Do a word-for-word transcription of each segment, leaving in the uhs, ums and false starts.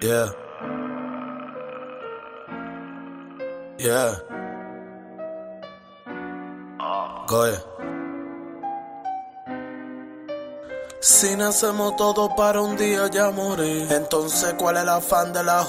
Yeah. Yeah. Go ahead. Si nacemos todos para un día ya morir, entonces ¿cuál es el afán de la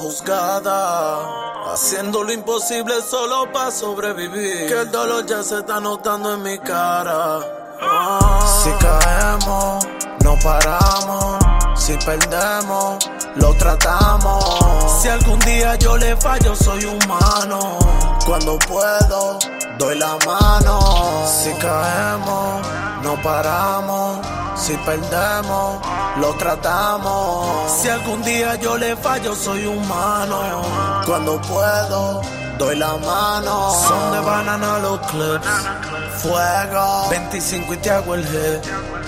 juzgada? Haciendo lo imposible solo para sobrevivir, que el dolor ya se está notando en mi cara. Ah. Si caemos, no paramos. Si perdemos, lo tratamos. Si algún día yo le fallo, soy humano. Cuando puedo, doy la mano. Si caemos, no paramos. Si perdemos, lo tratamos. Si algún día yo le fallo, soy humano. Cuando puedo, doy la mano. Son de banana los clips. Fuego, veinticinco y te hago el hit.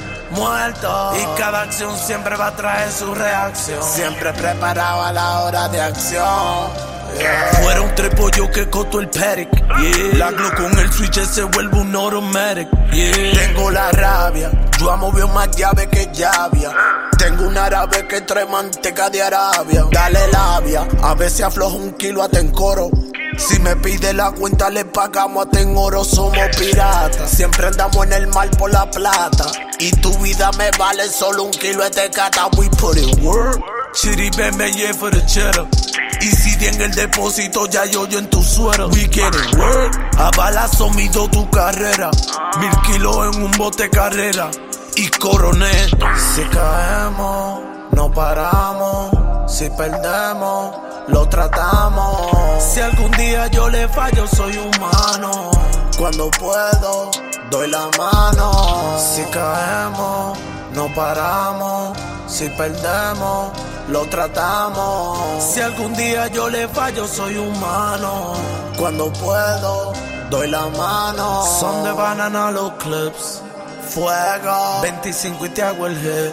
Muerto, y cada acción siempre va a traer su reacción. Siempre preparado a la hora de acción. Yeah. Fuera un trepo yo que coto el Peric. Yeah. La Glock con el switch se vuelve un automatic. Yeah. Tengo la rabia, yo amo veo más llave que llavia. Tengo un árabe que trae manteca de Arabia. Dale labia, a veces aflojo un kilo hasta en coro. Si me pide la cuenta le pagamos hasta en oro, somos piratas. Siempre andamos en el mar por la plata. Y tu vida me vale solo un kilo de tecata. We put in work. Chitty bang bang yeah for the cheddar. Y si en el depósito ya yo yo en tu suero. We getting work. A balazo mido tu carrera. Mil kilos en un bote carrera. Y coroné. Si caemos, no paramos. Si perdemos, lo tratamos. Si algún día yo le fallo, soy humano. Cuando puedo, doy la mano. Si caemos, no paramos. Si perdemos, lo tratamos. Si algún día yo le fallo, soy humano. Cuando puedo, doy la mano. Son de banana los clips. Fuego, veinticinco y te hago el hit.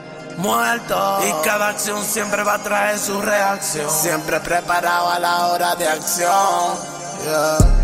Muerto, y cada acción siempre va a traer su reacción. Siempre preparado a la hora de acción. Yeah.